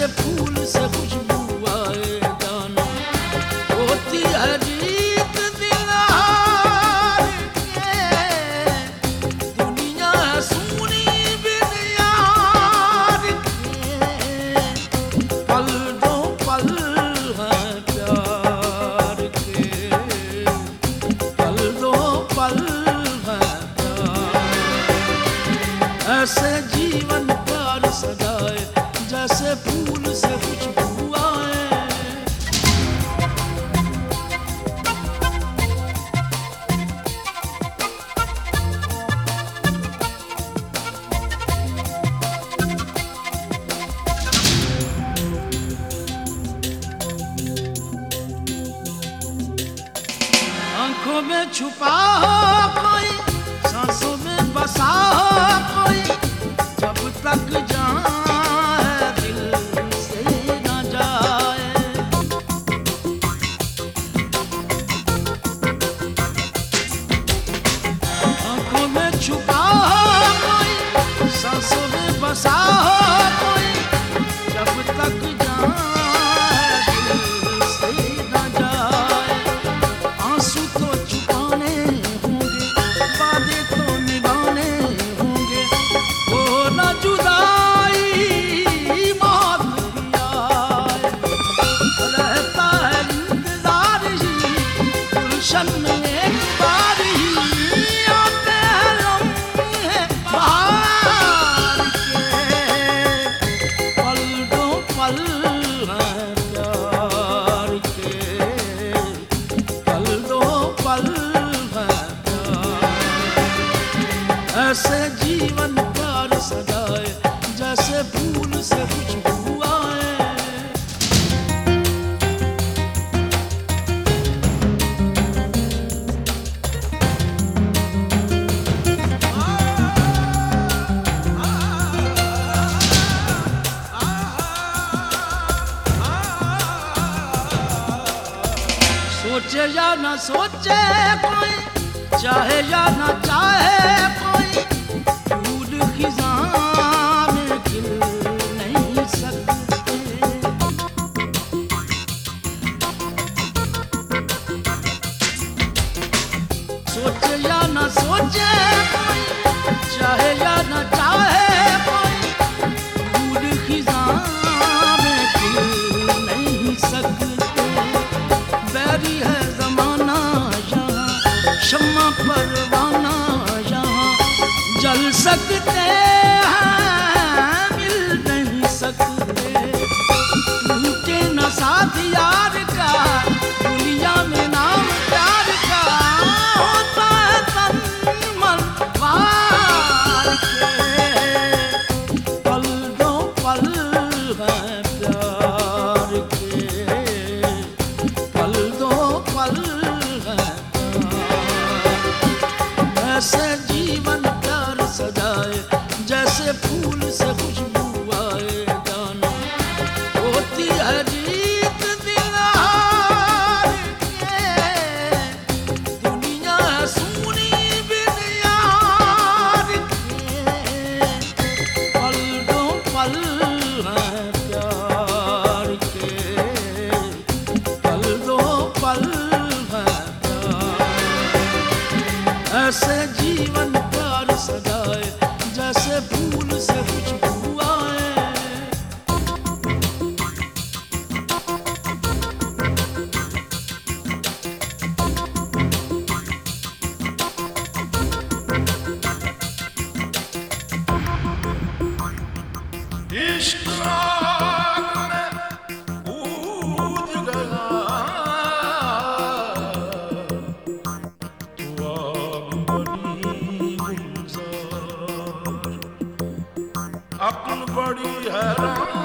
जैसे फूल से खुशबू आए जानो। होती है जीत दिलहार के, दुनिया सुनी बिन यार के। पल दो पल है प्यार के, पल दो पल है प्यार। ऐसे जीवन प्यार सदाए जैसे फूल से खुशबू आए। आंखों में छुपा हो कोई, सांसों में बसा हो कोई, जब तक जाए दिल से न जाए। आंखों में छुपा हो कोई, सांसों में बसा हो कोई, जब तक जाए दिल से न जाए। आंसू तो छुपाने होंगे, वादे तो निभाने होंगे, हो न जुदाई मौत भी आए। रहता है इंतजार ही, गुलशन में एक बार ही आते हैं लम्हे बहार के। पल दो पल है प्यार के, पल दो पल है प्यार। ऐसे जीवन प्यार सदाए जैसे फूल से खुशबू आए। सोचे या न सोचे कोई, चाहे या न चाहे कोई, फूल खिज़ां में खिल नहीं सकते। सोचे या न सोचे कोई, चाहे या न चाहे कोई, फूल खिज़ां में खिल नहीं सकते। बैरी है ज़माना यहाँ, शम्मा परवाना यहाँ, जल सकते हैं मिल नहीं सकते। टूटे न साथ यार का, दुनिया में नाम प्यार का, होता है तन मन वार के। पल दो पल है प्यार के, पल दो पल है प्यार। ऐसे जीवन प्यार सजाए जैसे फूल से खुशबू आए जानो। होती है जीत दिलहार के, दुनिया सुनी बिन यार के। पल दो पल है प्यार के, पल दो पल है प्यार। ऐसे जीवन प्यार सजाए जैसे फूल से खुशबू आए। इश्क राग में कूद गया, तू आग बड़ी गुलजार। अक्ल बड़ी हैरान